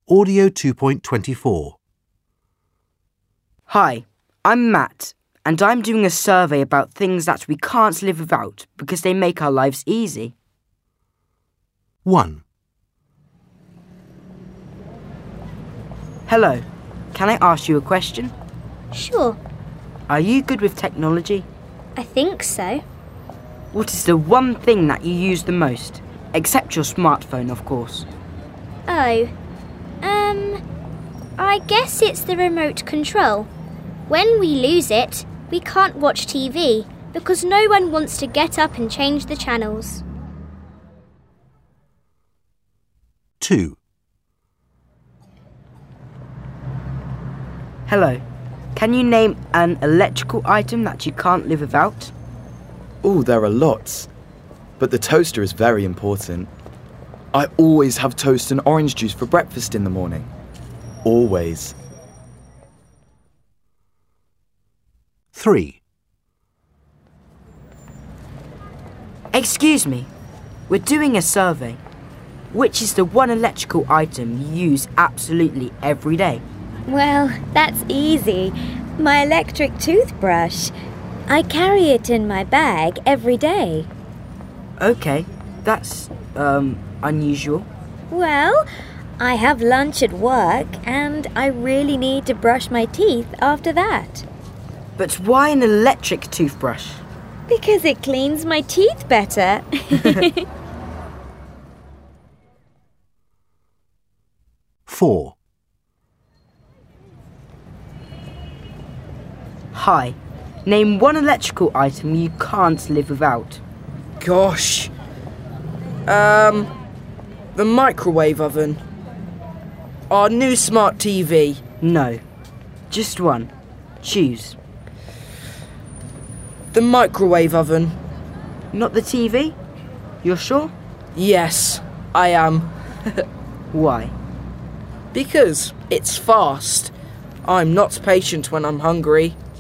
Audio 2.24. Hi, I'm Matt, and I'm doing a survey about things that we can't live without because they make our lives easy. 1. Hello, can I ask you a question? Sure, Are you good with technology? I think so. What is the one thing that you use the most? Except your smartphone, of course. Oh, I guess it's the remote control. When we lose it, we can't watch TV because no one wants to get up and change the channels. 2. Hello, can you name an electrical item that you can't live without? Oh, there are lots. But the toaster is very important. I always have toast and orange juice for breakfast in the morning. Always. 3. Excuse me, we're doing a survey. Which is the one electrical item you use absolutely every day? Well, that's easy. My electric toothbrush. I carry it in my bag every day. Okay, that's, unusual. Well, I have lunch at work and I really need to brush my teeth after that. But why an electric toothbrush? Because it cleans my teeth better. 4. Hi, name one electrical item you can't live without. Gosh. The microwave oven. Our new smart TV. No, just one. Choose. The microwave oven. Not the TV? You're sure? Yes, I am. Why? Because it's fast. I'm not patient when I'm hungry.